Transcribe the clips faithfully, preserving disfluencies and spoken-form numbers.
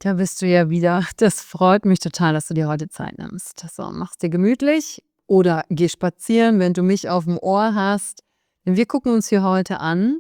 Da bist du ja wieder. Das freut mich total, dass du dir heute Zeit nimmst. So, mach's dir gemütlich oder geh spazieren, wenn du mich auf dem Ohr hast. Denn wir gucken uns hier heute an,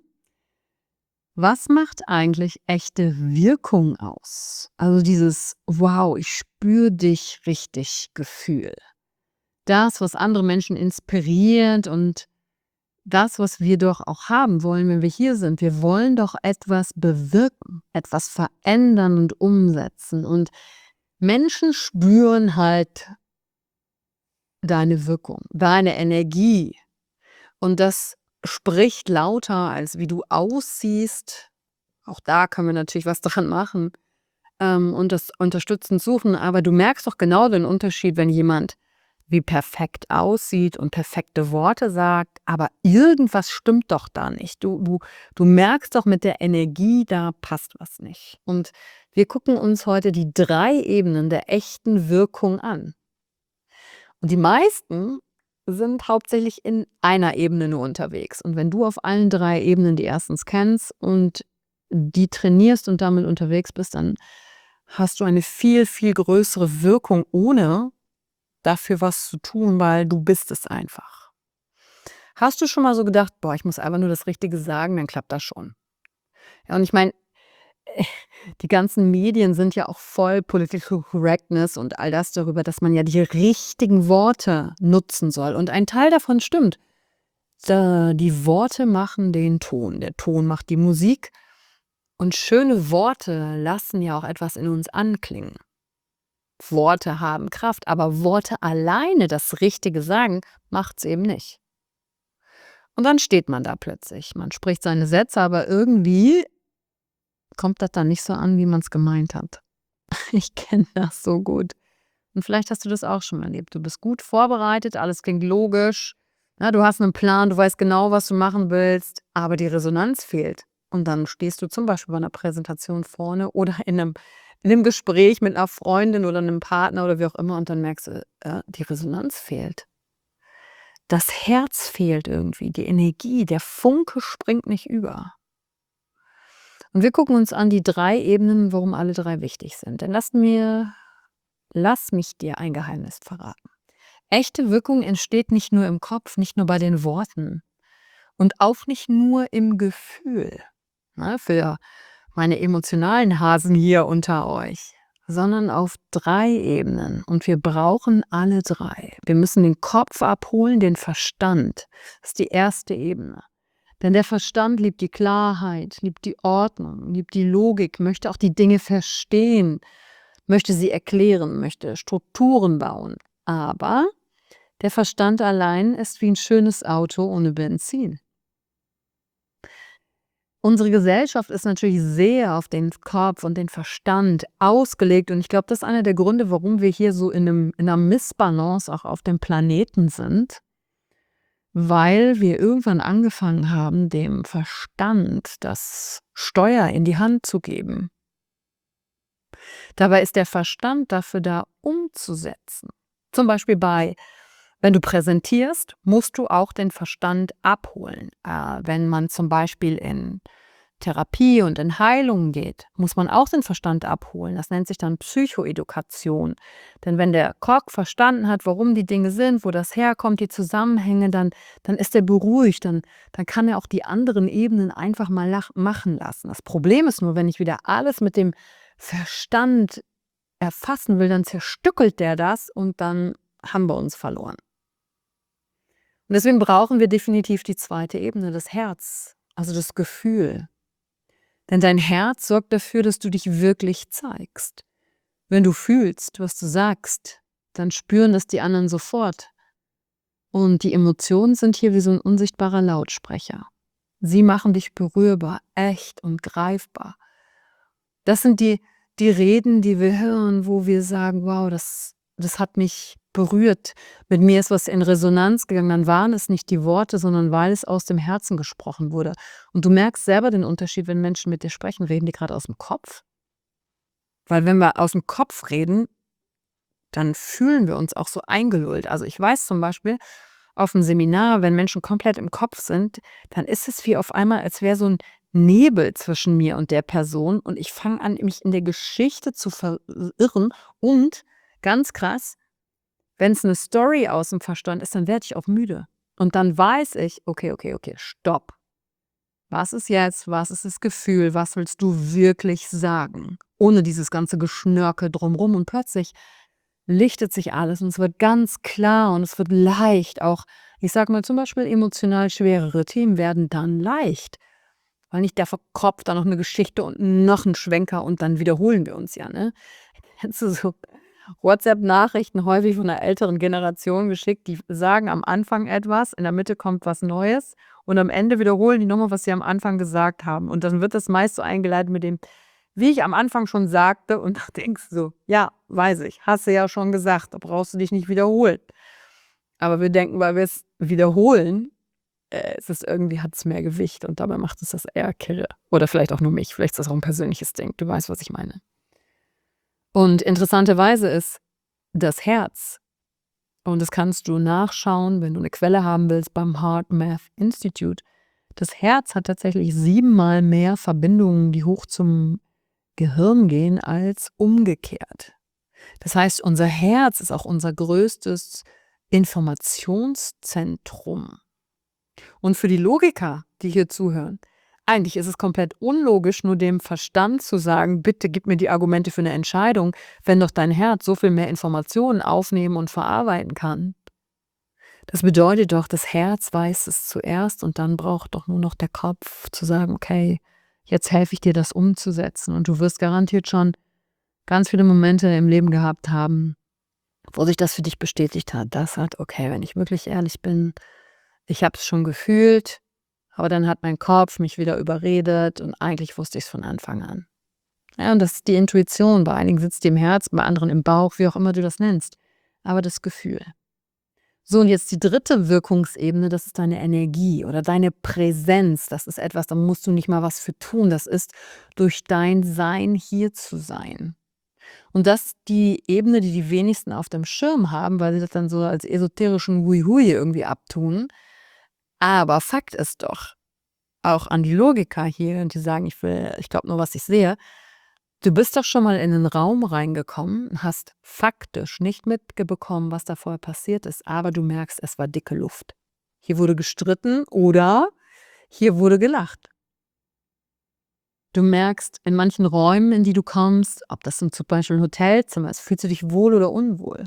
was macht eigentlich echte Wirkung aus? Also dieses Wow, ich spüre dich richtig Gefühl. Das, was andere Menschen inspiriert und das, was wir doch auch haben wollen, wenn wir hier sind. Wir wollen doch etwas bewirken, etwas verändern und umsetzen. Und Menschen spüren halt deine Wirkung, deine Energie. Und das spricht lauter, als wie du aussiehst. Auch da können wir natürlich was dran machen ähm, und das unterstützend suchen. Aber du merkst doch genau den Unterschied, wenn jemand wie perfekt aussieht und perfekte Worte sagt, aber irgendwas stimmt doch da nicht. Du, du, du merkst doch mit der Energie, da passt was nicht. Und wir gucken uns heute die drei Ebenen der echten Wirkung an. Und die meisten sind hauptsächlich in einer Ebene nur unterwegs. Und wenn du auf allen drei Ebenen die erstens kennst und die trainierst und damit unterwegs bist, dann hast du eine viel, viel größere Wirkung, ohne dafür was zu tun, weil du bist es einfach. Hast du schon mal so gedacht, boah, ich muss einfach nur das Richtige sagen, dann klappt das schon. Ja, und ich meine, die ganzen Medien sind ja auch voll Political Correctness und all das darüber, dass man ja die richtigen Worte nutzen soll. Und ein Teil davon stimmt. Da, die Worte machen den Ton, der Ton macht die Musik. Und schöne Worte lassen ja auch etwas in uns anklingen. Worte haben Kraft, aber Worte alleine das Richtige sagen, macht es eben nicht. Und dann steht man da plötzlich. Man spricht seine Sätze, aber irgendwie kommt das dann nicht so an, wie man es gemeint hat. Ich kenne das so gut. Und vielleicht hast du das auch schon erlebt. Du bist gut vorbereitet, alles klingt logisch. Ja, du hast einen Plan, du weißt genau, was du machen willst, aber die Resonanz fehlt. Und dann stehst du zum Beispiel bei einer Präsentation vorne oder in einem, in einem Gespräch mit einer Freundin oder einem Partner oder wie auch immer und dann merkst du, äh, die Resonanz fehlt. Das Herz fehlt irgendwie, die Energie, der Funke springt nicht über. Und wir gucken uns an die drei Ebenen, warum alle drei wichtig sind. Denn lass mir, lass mich dir ein Geheimnis verraten. Echte Wirkung entsteht nicht nur im Kopf, nicht nur bei den Worten und auch nicht nur im Gefühl. Na, für meine emotionalen Hasen hier unter euch, sondern auf drei Ebenen. Und wir brauchen alle drei. Wir müssen den Kopf abholen, den Verstand. Das ist die erste Ebene. Denn der Verstand liebt die Klarheit, liebt die Ordnung, liebt die Logik, möchte auch die Dinge verstehen, möchte sie erklären, möchte Strukturen bauen. Aber der Verstand allein ist wie ein schönes Auto ohne Benzin. Unsere Gesellschaft ist natürlich sehr auf den Kopf und den Verstand ausgelegt. Und ich glaube, das ist einer der Gründe, warum wir hier so in, einem, in einer Missbalance auch auf dem Planeten sind. Weil wir irgendwann angefangen haben, dem Verstand das Steuer in die Hand zu geben. Dabei ist der Verstand dafür da, umzusetzen. Zum Beispiel bei, wenn du präsentierst, musst du auch den Verstand abholen. Äh, wenn man zum Beispiel in Therapie und in Heilung geht, muss man auch den Verstand abholen. Das nennt sich dann Psychoedukation. Denn wenn der Kopf verstanden hat, warum die Dinge sind, wo das herkommt, die Zusammenhänge, dann, dann ist er beruhigt. Dann, dann kann er auch die anderen Ebenen einfach mal lach- machen lassen. Das Problem ist nur, wenn ich wieder alles mit dem Verstand erfassen will, dann zerstückelt der das und dann haben wir uns verloren. Und deswegen brauchen wir definitiv die zweite Ebene, das Herz, also das Gefühl. Denn dein Herz sorgt dafür, dass du dich wirklich zeigst. Wenn du fühlst, was du sagst, dann spüren das die anderen sofort. Und die Emotionen sind hier wie so ein unsichtbarer Lautsprecher. Sie machen dich berührbar, echt und greifbar. Das sind die, die Reden, die wir hören, wo wir sagen, wow, das, das hat mich berührt. Mit mir ist was in Resonanz gegangen. Dann waren es nicht die Worte, sondern weil es aus dem Herzen gesprochen wurde. Und du merkst selber den Unterschied, wenn Menschen mit dir sprechen, reden die gerade aus dem Kopf? Weil wenn wir aus dem Kopf reden, dann fühlen wir uns auch so eingelullt. Also ich weiß zum Beispiel, auf einem Seminar, wenn Menschen komplett im Kopf sind, dann ist es wie auf einmal, als wäre so ein Nebel zwischen mir und der Person und ich fange an, mich in der Geschichte zu verirren und ganz krass, wenn es eine Story aus dem Verstand ist, dann werde ich auch müde. Und dann weiß ich: „Okay, okay, okay, stopp. Was ist jetzt? Was ist das Gefühl? Was willst du wirklich sagen?“ Ohne dieses ganze Geschnörkel drumrum und plötzlich lichtet sich alles und es wird ganz klar und es wird leicht. Auch, ich sage mal, zum Beispiel emotional schwerere Themen werden dann leicht, weil nicht der Kopf da noch eine Geschichte und noch ein Schwenker und dann wiederholen wir uns ja, ne? Kennst du so WhatsApp-Nachrichten häufig von 'ner älteren Generation geschickt, die sagen am Anfang etwas, in der Mitte kommt was Neues und am Ende wiederholen die noch mal, was sie am Anfang gesagt haben. Und dann wird das meist so eingeleitet mit dem: „Wie ich am Anfang schon sagte“, und da denkst du so: „Ja, weiß ich, hast du ja schon gesagt, da brauchst du dich nicht wiederholen.“ Aber wir denken, weil wir's wiederholen, äh, ist es irgendwie hat's mehr Gewicht und dabei macht es das eher kirre. Oder vielleicht auch nur mich, vielleicht ist das auch 'n persönliches Ding. Du weißt, was ich meine. Und interessanterweise ist das Herz, und das kannst du nachschauen, wenn du eine Quelle haben willst, beim HeartMath Institute. Das Herz hat tatsächlich siebenmal mehr Verbindungen, die hoch zum Gehirn gehen, als umgekehrt. Das heißt, unser Herz ist auch unser größtes Informationszentrum. Und für die Logiker, die hier zuhören, eigentlich ist es komplett unlogisch, nur dem Verstand zu sagen: „Bitte gib mir die Argumente für eine Entscheidung“, wenn doch dein Herz so viel mehr Informationen aufnehmen und verarbeiten kann. Das bedeutet doch, das Herz weiß es zuerst und dann braucht doch nur noch der Kopf zu sagen: „Okay, jetzt helfe ich dir, das umzusetzen.“ Und du wirst garantiert schon ganz viele Momente im Leben gehabt haben, wo sich das für dich bestätigt hat. Das hat okay, wenn ich wirklich ehrlich bin, ich habe es schon gefühlt, aber dann hat mein Kopf mich wieder überredet und eigentlich wusste ich es von Anfang an. Ja, und das ist die Intuition. Bei einigen sitzt die im Herz, bei anderen im Bauch, wie auch immer du das nennst. Aber das Gefühl. So, und jetzt die dritte Wirkungsebene, das ist deine Energie oder deine Präsenz. Das ist etwas, da musst du nicht mal was für tun. Das ist durch dein Sein hier zu sein. Und das ist die Ebene, die die wenigsten auf dem Schirm haben, weil sie das dann so als esoterischen Hui-Hui irgendwie abtun. Aber Fakt ist doch, auch an die Logiker hier, und die sagen: „Ich will ich glaube nur, was ich sehe.“ Du bist doch schon mal in 'nen Raum reingekommen, hast faktisch nicht mitbekommen, was da vorher passiert ist, aber du merkst, es war dicke Luft. Hier wurde gestritten oder hier wurde gelacht. Du merkst in manchen Räumen, in die du kommst, ob das zum Beispiel 'n Hotelzimmer ist, fühlst du dich wohl oder unwohl?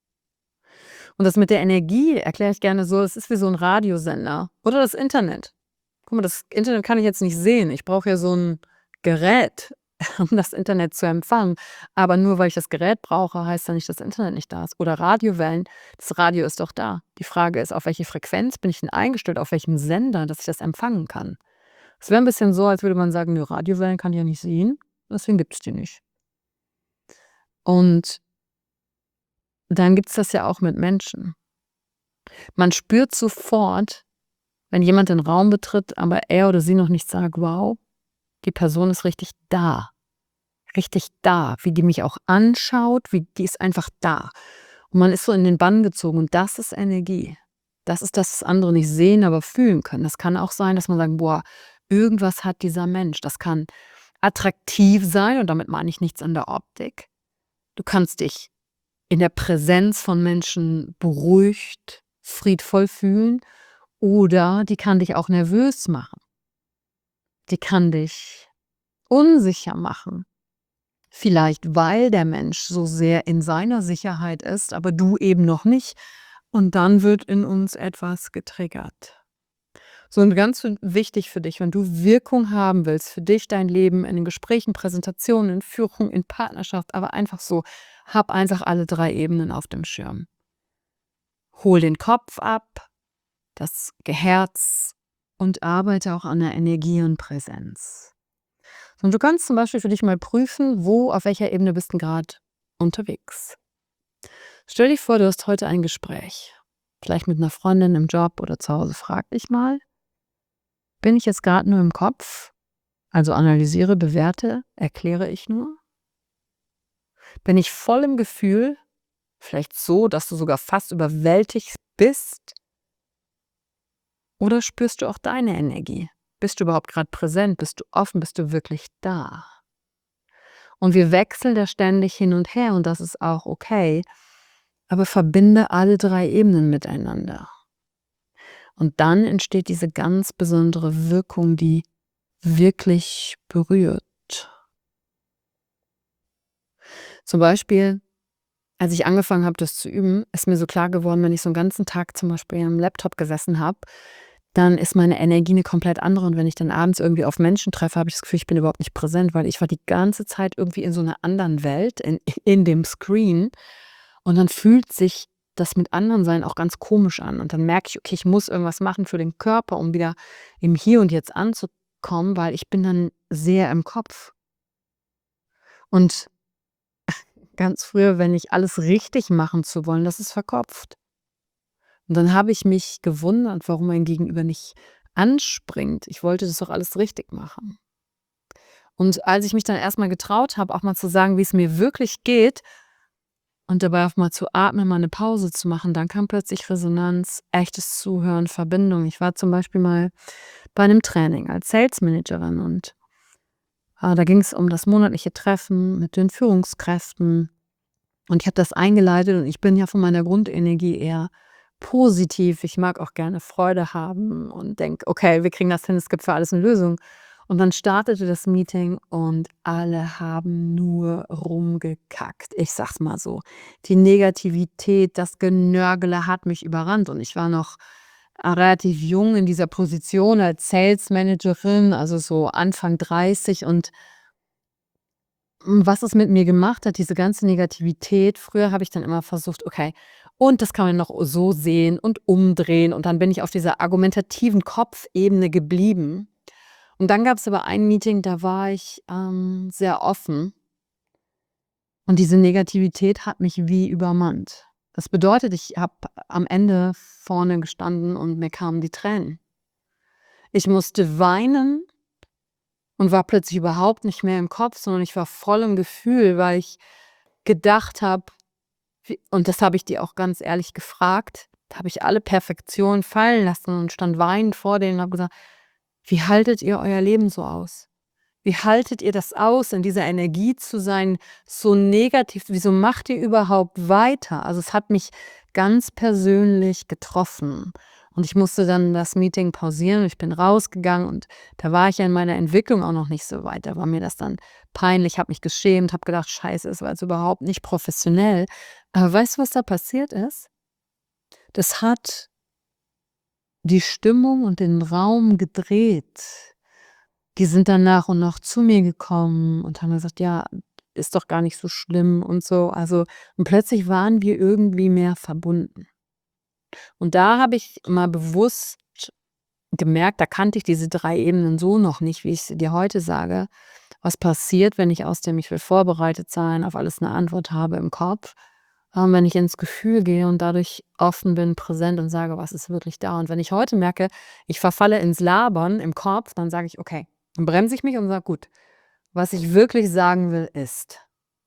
Und das mit der Energie erkläre ich gerne so, es ist wie so 'n Radiosender oder das Internet. Guck mal, das Internet kann ich jetzt nicht sehen. Ich brauche ja so 'n Gerät, um das Internet zu empfangen. Aber nur weil ich das Gerät brauche, heißt ja nicht, dass das Internet nicht da ist. Oder Radiowellen. Das Radio ist doch da. Die Frage ist, auf welche Frequenz bin ich denn eingestellt, auf welchem Sender, dass ich das empfangen kann? Es wäre 'n bisschen so, als würde man sagen: „Nö, Radiowellen kann ich ja nicht sehen, deswegen gibt's die nicht.“ Und dann gibt's das ja auch mit Menschen. Man spürt sofort, wenn jemand den Raum betritt, aber er oder sie noch nicht sagt: „Wow, die Person ist richtig da.“ Richtig da, wie die mich auch anschaut, wie die ist einfach da. Und man ist so in den Bann gezogen und das ist Energie. Das ist das, was andere nicht sehen, aber fühlen können. Das kann auch sein, dass man sagt: „Boah, irgendwas hat dieser Mensch.“ Das kann attraktiv sein und damit meine ich nichts an der Optik. Du kannst dich in der Präsenz von Menschen beruhigt, friedvoll fühlen oder die kann dich auch nervös machen. Die kann dich unsicher machen. Vielleicht, weil der Mensch so sehr in seiner Sicherheit ist, aber du eben noch nicht. Und dann wird in uns etwas getriggert. So, und ganz wichtig für dich, wenn du Wirkung haben willst für dich, dein Leben in den Gesprächen, Präsentationen, in Führung, in Partnerschaft, aber einfach so, hab einfach alle drei Ebenen auf dem Schirm. Hol den Kopf ab, das Herz und arbeite auch an der Energie und Präsenz. Und du kannst zum Beispiel für dich mal prüfen, wo, auf welcher Ebene bist du gerade unterwegs. Stell dich vor, du hast heute ein Gespräch. Vielleicht mit einer Freundin im Job oder zu Hause. Frag dich mal, bin ich jetzt gerade nur im Kopf? Also analysiere, bewerte, erkläre ich nur? Bin ich voll im Gefühl? Vielleicht so, dass du sogar fast überwältigt bist? Oder spürst du auch deine Energie? Bist du überhaupt gerade präsent? Bist du offen? Bist du wirklich da? Und wir wechseln da ständig hin und her und das ist auch okay, aber verbinde alle drei Ebenen miteinander. Und dann entsteht diese ganz besondere Wirkung, die wirklich berührt. Zum Beispiel, als ich angefangen habe, das zu üben, ist mir so klar geworden, wenn ich so 'n ganzen Tag zum Beispiel am Laptop gesessen habe, dann ist meine Energie 'ne komplett andere und wenn ich dann abends irgendwie auf Menschen treffe, habe ich das Gefühl, ich bin überhaupt nicht präsent, weil ich war die ganze Zeit irgendwie in so 'ner anderen Welt, in in dem Screen und dann fühlt sich das mit anderen sein auch ganz komisch an und dann merke ich: „Okay, ich muss irgendwas machen für den Körper, um wieder im Hier und Jetzt anzukommen“, weil ich bin dann sehr im Kopf. Und ganz früher, wenn ich alles richtig machen zu wollen, das ist verkopft. Und dann habe ich mich gewundert, warum mein Gegenüber nicht anspringt. Ich wollte das doch alles richtig machen. Und als ich mich dann erst mal getraut habe, auch mal zu sagen, wie's mir wirklich geht und dabei auch mal zu atmen, mal 'ne Pause zu machen, dann kam plötzlich Resonanz, echtes Zuhören, Verbindung. Ich war zum Beispiel mal bei 'nem Training als Sales Managerin und, äh, da ging's um das monatliche Treffen mit den Führungskräften und ich habe das eingeleitet und ich bin ja von meiner Grundenergie eher positiv. Ich mag auch gerne Freude haben und denke: „Okay, wir kriegen das hin, es gibt für alles 'ne Lösung.“ Und dann startete das Meeting und alle haben nur rumgekackt. Ich sage es mal so. Die Negativität, das Genörgele hat mich überrannt und ich war noch, äh, relativ jung in dieser Position als Sales Managerin, also so Anfang dreißig und hm, was es mit mir gemacht hat, diese ganze Negativität früher habe ich dann immer versucht: „Okay, und das kann man noch so sehen und umdrehen.“ Und dann bin ich auf dieser argumentativen Kopfebene geblieben. Und dann gab's aber ein Meeting, da war ich, ähm, sehr offen und diese Negativität hat mich wie übermannt. Das bedeutet, ich habe am Ende vorne gestanden und mir kamen die Tränen. Ich musste weinen und war plötzlich überhaupt nicht mehr im Kopf, sondern ich war voll im Gefühl, weil ich gedacht habe wie und das habe ich die auch ganz ehrlich gefragt. Da habe ich alle Perfektion fallen lassen und stand weinend vor denen und habe gesagt: „Wie haltet ihr euer Leben so aus? Wie haltet ihr das aus, in dieser Energie zu sein, so negativ? Wieso macht ihr überhaupt weiter?“ Also, es hat mich ganz persönlich getroffen und ich musste dann das Meeting pausieren. Ich bin rausgegangen und da war ich ja in meiner Entwicklung auch noch nicht so weit. Da war mir das dann peinlich, habe mich geschämt, habe gedacht: „Scheiße, es war jetzt überhaupt nicht professionell.“ Aber weißt du, was da passiert ist? Das hat die Stimmung und den Raum gedreht. Die sind dann nach und nach zu mir gekommen und haben gesagt: „Ja, ist doch gar nicht so schlimm“ und so. Also, und plötzlich waren wir irgendwie mehr verbunden. Und da habe ich mal bewusst gemerkt, da kannte ich diese drei Ebenen so noch nicht, wie ich sie dir heute sage. Was passiert, wenn ich aus dem „Ich will vorbereitet sein, auf alles 'ne Antwort habe“ im Kopf, ähm, wenn ich ins Gefühl gehe und dadurch offen bin, präsent und sage: „Was ist wirklich da?“ Und wenn ich heute merke, ich verfalle ins Labern im Kopf, dann sage ich: „Okay“, dann bremse ich mich und sage: „Gut, was ich wirklich sagen will, ist“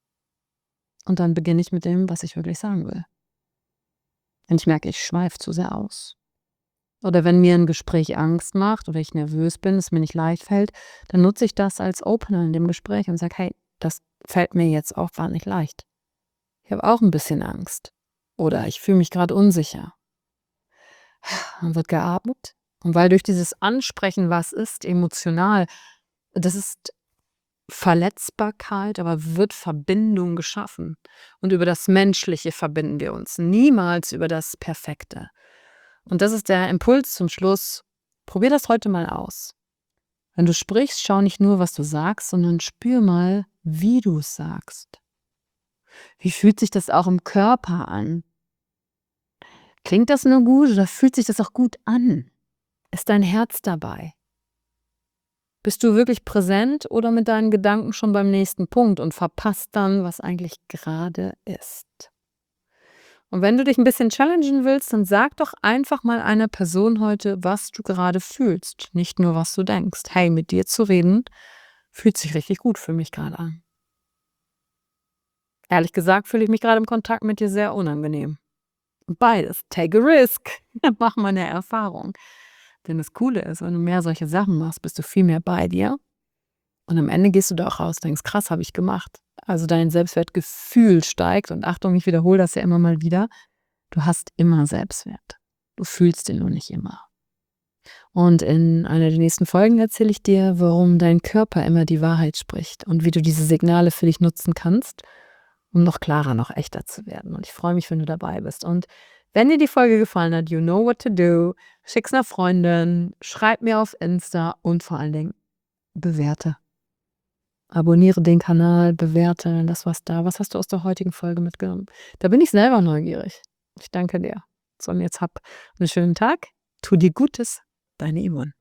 und dann beginne ich mit dem, was ich wirklich sagen will. Wenn ich merke, ich schweife zu sehr aus. Oder wenn mir 'n Gespräch Angst macht oder ich nervös bin, es mir nicht leicht fällt, dann nutze ich das als Opener in dem Gespräch und sage: „Hey, das fällt mir jetzt auch grad nicht leicht. Ich habe auch 'n bisschen Angst oder ich fühle mich grad unsicher.“ Dann wird geatmet und weil durch dieses Ansprechen, was ist, emotional, das ist Verletzbarkeit, aber wird Verbindung geschaffen. Und über das Menschliche verbinden wir uns, niemals über das Perfekte. Und das ist der Impuls zum Schluss. Probier das heute mal aus. Wenn du sprichst, schau nicht nur, was du sagst, sondern spür mal, wie du's sagst. Wie fühlt sich das auch im Körper an? Klingt das nur gut oder fühlt sich das auch gut an? Ist dein Herz dabei? Bist du wirklich präsent oder mit deinen Gedanken schon beim nächsten Punkt und verpasst dann, was eigentlich gerade ist? Und wenn du dich 'n bisschen challengen willst, dann sag doch einfach mal einer Person heute, was du gerade fühlst, nicht nur, was du denkst. „Hey, mit dir zu reden, fühlt sich richtig gut für mich grad an.“ Ehrlich gesagt fühle ich mich grade im Kontakt mit dir sehr unangenehm. Beides. Take a risk. Mach mal 'ne Erfahrung. Denn das Coole ist, wenn du mehr solche Sachen machst, bist du viel mehr bei dir. Und am Ende gehst du da auch raus und denkst, krass, habe ich gemacht. Also dein Selbstwertgefühl steigt. Und Achtung, ich wiederhole das ja immer mal wieder. Du hast immer Selbstwert. Du fühlst den nur nicht immer. Und in einer der nächsten Folgen erzähle ich dir, warum dein Körper immer die Wahrheit spricht und wie du diese Signale für dich nutzen kannst, um noch klarer, noch echter zu werden. Und ich freue mich, wenn du dabei bist. Und wenn dir die Folge gefallen hat, you know what to do, schick's einer Freundin, schreib mir auf Insta und vor allen Dingen bewerte. Abonniere den Kanal, bewerte, lass was da. Was hast du aus der heutigen Folge mitgenommen? Da bin ich selber neugierig. Ich danke dir. So, und jetzt hab einen schönen Tag. Tu dir Gutes. Deine Yvonne.